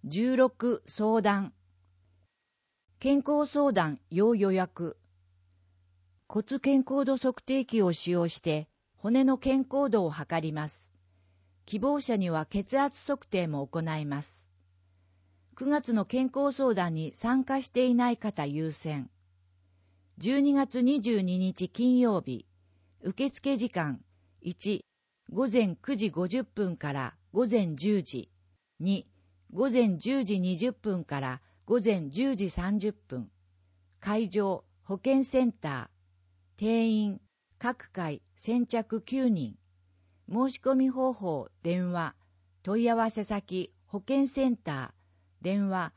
16相談。健康相談要予約。骨健康度測定器を使用して骨の健康度を測ります。希望者には血圧測定も行います。9月の健康相談に参加していない方優先。12月22日金曜日、受付時間1、午前9時50分から午前10時、2、午前10時20分から午前10時30分。会場、保健センター。定員、各回先着9人。申し込み方法、電話。問い合わせ先、保健センター。電話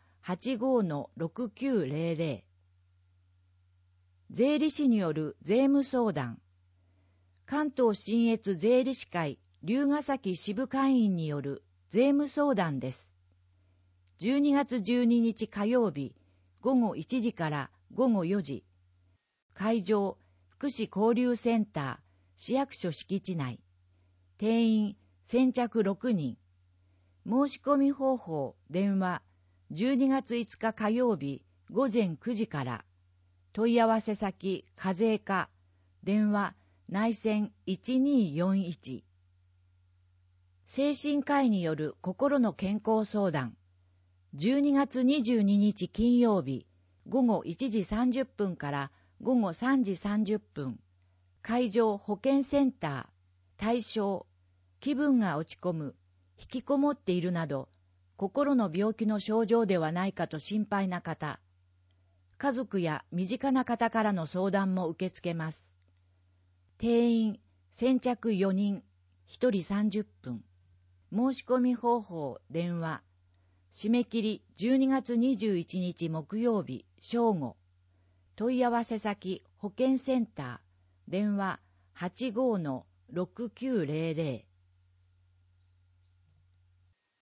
85-6900。税理士による税務相談。関東信越税理士会龍ヶ崎支部会員による税務相談です。12月12日火曜日午後1時から午後4時。会場、福祉交流センター、市役所敷地内。定員、先着6人。申し込み方法、電話、12月5日火曜日午前9時から。問い合わせ先、課税課。電話、内線1241。精神科医による心の健康相談。12月22日金曜日、午後1時30分から午後3時30分。会場保健センター。対象、気分が落ち込む、引きこもっているなど、心の病気の症状ではないかと心配な方。家族や身近な方からの相談も受け付けます。定員、先着4人、1人30分。申し込み方法、電話。締め切り12月21日木曜日正午。問い合わせ先保健センター。電話 85-6900。